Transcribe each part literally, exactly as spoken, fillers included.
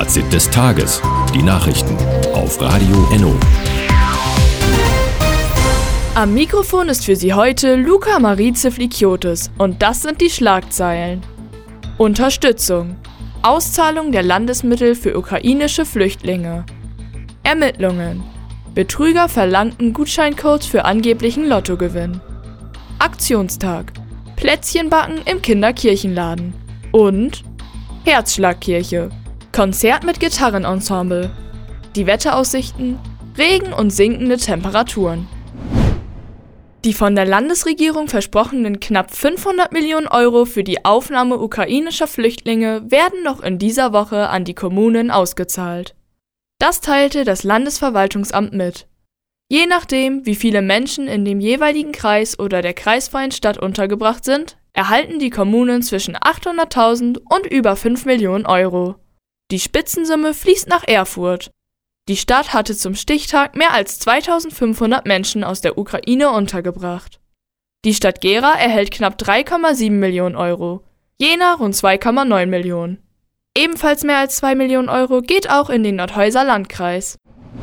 Fazit des Tages. Die Nachrichten auf Radio Enno. Am Mikrofon ist für Sie heute Luca Marie Zivlikiotis und das sind die Schlagzeilen. Unterstützung. Auszahlung der Landesmittel für ukrainische Flüchtlinge. Ermittlungen. Betrüger verlangten Gutscheincodes für angeblichen Lottogewinn. Aktionstag. Plätzchen backen im Kinderkirchenladen. Und Herzschlagkirche. Konzert mit Gitarrenensemble. Die Wetteraussichten. Regen und sinkende Temperaturen. Die von der Landesregierung versprochenen knapp fünfhundert Millionen Euro für die Aufnahme ukrainischer Flüchtlinge werden noch in dieser Woche an die Kommunen ausgezahlt. Das teilte das Landesverwaltungsamt mit. Je nachdem, wie viele Menschen in dem jeweiligen Kreis oder der kreisfreien Stadt untergebracht sind, erhalten die Kommunen zwischen achthunderttausend und über fünf Millionen Euro. Die Spitzensumme fließt nach Erfurt. Die Stadt hatte zum Stichtag mehr als zweitausendfünfhundert Menschen aus der Ukraine untergebracht. Die Stadt Gera erhält knapp drei Komma sieben Millionen Euro, Jena rund zwei Komma neun Millionen. Ebenfalls mehr als zwei Millionen Euro geht auch in den Nordhäuser Landkreis.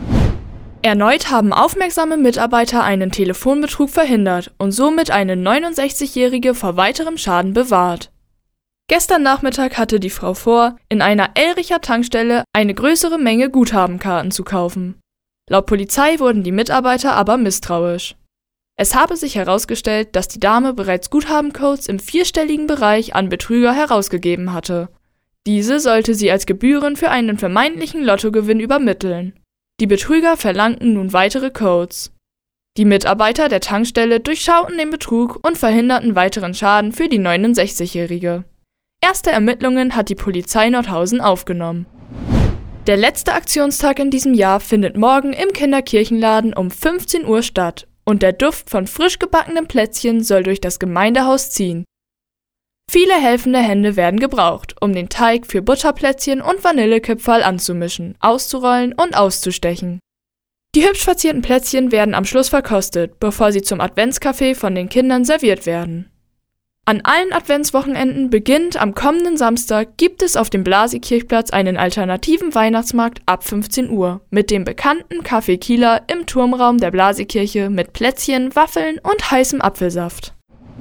Erneut haben aufmerksame Mitarbeiter einen Telefonbetrug verhindert und somit eine neunundsechzigjährige vor weiterem Schaden bewahrt. Gestern Nachmittag hatte die Frau vor, in einer Elricher Tankstelle eine größere Menge Guthabenkarten zu kaufen. Laut Polizei wurden die Mitarbeiter aber misstrauisch. Es habe sich herausgestellt, dass die Dame bereits Guthabencodes im vierstelligen Bereich an Betrüger herausgegeben hatte. Diese sollte sie als Gebühren für einen vermeintlichen Lottogewinn übermitteln. Die Betrüger verlangten nun weitere Codes. Die Mitarbeiter der Tankstelle durchschauten den Betrug und verhinderten weiteren Schaden für die neunundsechzigjährige. Erste Ermittlungen hat die Polizei Nordhausen aufgenommen. Der letzte Aktionstag in diesem Jahr findet morgen im Kinderkirchenladen um fünfzehn Uhr statt und der Duft von frisch gebackenen Plätzchen soll durch das Gemeindehaus ziehen. Viele helfende Hände werden gebraucht, um den Teig für Butterplätzchen und Vanillekipferl anzumischen, auszurollen und auszustechen. Die hübsch verzierten Plätzchen werden am Schluss verkostet, bevor sie zum Adventskaffee von den Kindern serviert werden. An allen Adventswochenenden beginnend am kommenden Samstag gibt es auf dem Blasikirchplatz einen alternativen Weihnachtsmarkt ab fünfzehn Uhr mit dem bekannten Café Kieler im Turmraum der Blasikirche mit Plätzchen, Waffeln und heißem Apfelsaft.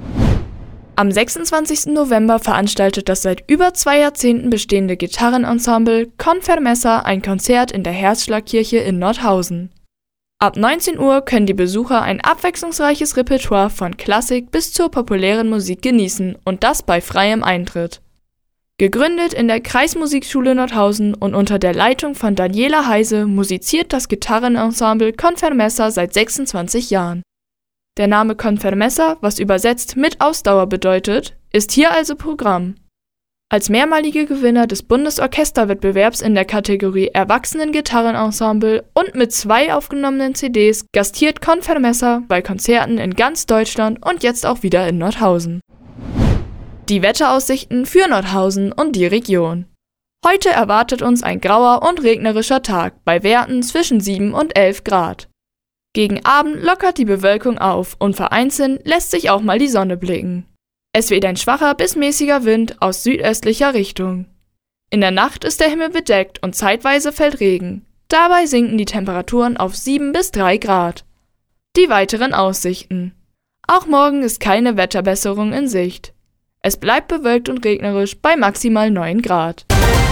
Am sechsundzwanzigsten November veranstaltet das seit über zwei Jahrzehnten bestehende Gitarrenensemble Confermessa ein Konzert in der Herzschlagkirche in Nordhausen. Ab neunzehn Uhr können die Besucher ein abwechslungsreiches Repertoire von Klassik bis zur populären Musik genießen und das bei freiem Eintritt. Gegründet in der Kreismusikschule Nordhausen und unter der Leitung von Daniela Heise musiziert das Gitarrenensemble Confermessa seit sechsundzwanzig Jahren. Der Name Confermessa, was übersetzt mit Ausdauer bedeutet, ist hier also Programm. Als mehrmalige Gewinner des Bundesorchesterwettbewerbs in der Kategorie Erwachsenen-Gitarrenensemble und mit zwei aufgenommenen C Ds gastiert Confermessa bei Konzerten in ganz Deutschland und jetzt auch wieder in Nordhausen. Die Wetteraussichten für Nordhausen und die Region. Heute erwartet uns ein grauer und regnerischer Tag bei Werten zwischen sieben und elf Grad. Gegen Abend lockert die Bewölkung auf und vereinzelt lässt sich auch mal die Sonne blicken. Es weht ein schwacher bis mäßiger Wind aus südöstlicher Richtung. In der Nacht ist der Himmel bedeckt und zeitweise fällt Regen. Dabei sinken die Temperaturen auf sieben bis drei Grad. Die weiteren Aussichten. Auch morgen ist keine Wetterbesserung in Sicht. Es bleibt bewölkt und regnerisch bei maximal neun Grad.